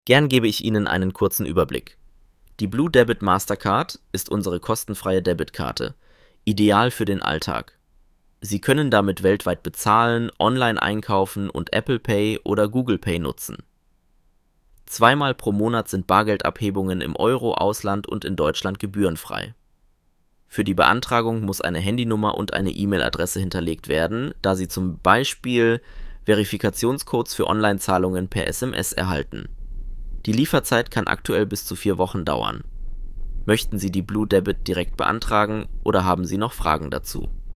Gern gebe ich Ihnen einen kurzen Überblick. Die Blue Debit Mastercard ist unsere kostenfreie Debitkarte, ideal für den Alltag. Sie können damit weltweit bezahlen, online einkaufen und Apple Pay oder Google Pay nutzen. Zweimal pro Monat sind Bargeldabhebungen im Euro-Ausland und in Deutschland gebührenfrei. Für die Beantragung muss eine Handynummer und eine E-Mail-Adresse hinterlegt werden, da Sie zum Beispiel Verifikationscodes für Online-Zahlungen per SMS erhalten. Die Lieferzeit kann aktuell bis zu 4 Wochen dauern. Möchten Sie die Blue Debit direkt beantragen oder haben Sie noch Fragen dazu?